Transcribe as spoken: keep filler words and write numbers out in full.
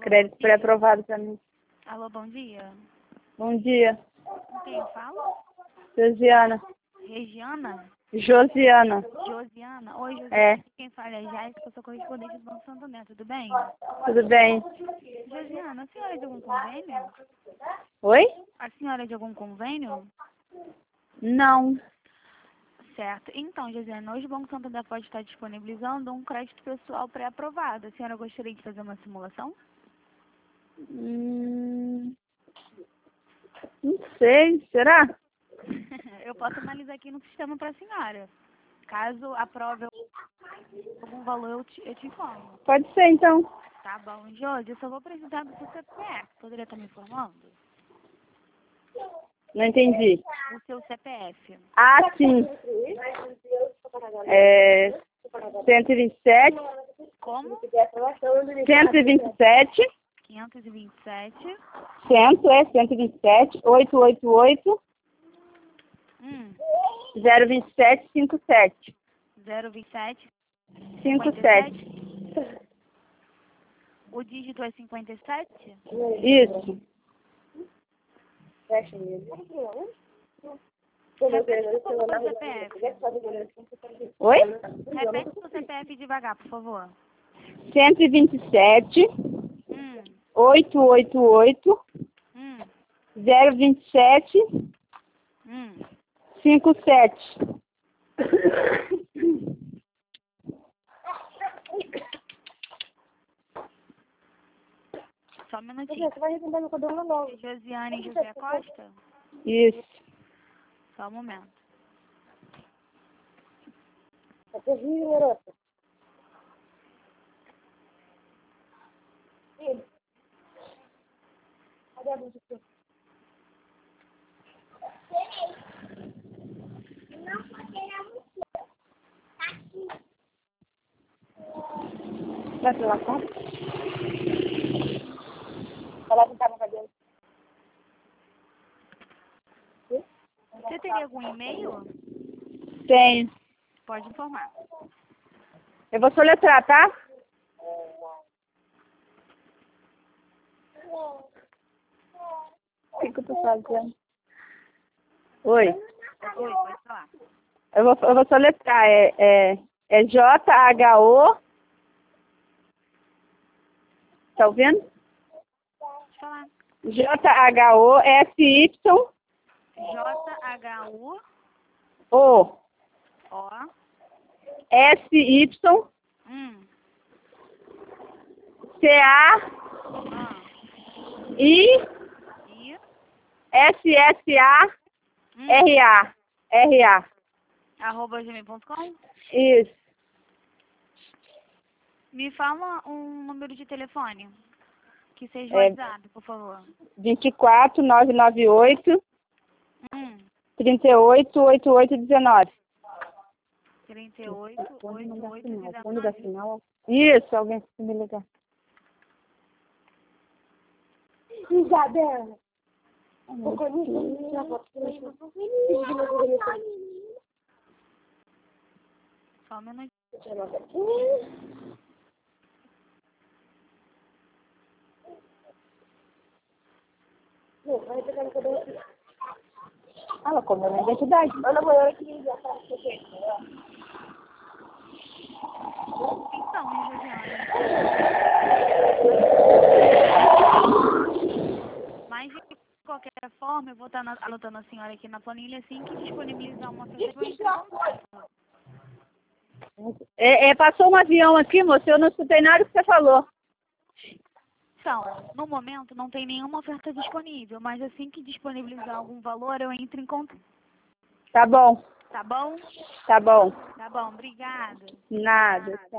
crédito pré-aprovado para mim. Alô, bom dia. Bom dia. Com quem eu falo? Josiana. Regiana? Josiana. Josiana? Oi, Josiana. É. Quem fala é Jéssica, eu sou correspondente do Banco Santander, tudo bem? Tudo bem? Josiana, a senhora é de algum convênio? Oi? A senhora é de algum convênio? Não. Certo. Então, Josiana, hoje o Banco Santander pode estar disponibilizando um crédito pessoal pré-aprovado. A senhora gostaria de fazer uma simulação? Hum, não sei. Será? Eu posso analisar aqui no sistema para a senhora. Caso aprove algum valor, eu te, eu te informo. Pode ser, então. Tá bom, Josi, eu só vou precisar do seu C P F. Poderia estar me informando? Não entendi. O seu C P F. Ah, sim. É cento e vinte e sete. Como? cento e vinte e sete. quinhentos e vinte e sete. cem é cento e vinte e sete. oitocentos e oitenta e oito. Hum. zero vinte e sete cinquenta e sete. zero vinte e sete. cinquenta e sete. O dígito é cinquenta e sete? Isso. Repete por favor o C P F. Oi? Repete o C P F devagar, por favor. cento e vinte e sete. Hum. oitocentos e oitenta e oito. Hum. zero vinte e sete Hum. cinquenta e sete. Só um minutinho. Você vai responder meu cabelo novo. Josiane José Costa? Isso. Só um momento. É terrível, garota. Cadê a luz aqui? Vai pela conta? Vai lá pintar meu cabelo. Você teria algum e-mail? Tenho. Pode informar. Eu vou soletrar, tá? O que, que eu tô fazendo? Oi. Oi, pode falar. Eu vou, eu vou soletrar. É, é, é J H O. Tá ouvindo? Pode falar. J H O S Y J H U O O S Y hum. C A Ah. I I S S A hum. R A R A. arroba gmail ponto com. Isso. Me fala um número de telefone que seja o É, WhatsApp, por favor. vinte e quatro, nove nove oito, Hum. trinta e oito, oitenta e oito, dezenove. trinta e oito, oitenta e oito, Quando dá dezenove. sinal? Isso, alguém se me ligar. Isabela. Só um minuto. Ela comeu minha identidade. Ana, amanhã eu queria ligar para você. Então, hein, Josiane? Mas de qualquer forma, eu vou estar anotando a senhora aqui na planilha assim que disponibilizar uma oferta eu entro em contato. É, é, passou um avião aqui, moço, eu não escutei nada que você falou. Então, no momento não tem nenhuma oferta disponível, mas assim que disponibilizar algum valor, eu entro em contato. Tá bom, Tá bom? tá bom. Tá bom, obrigada. Nada.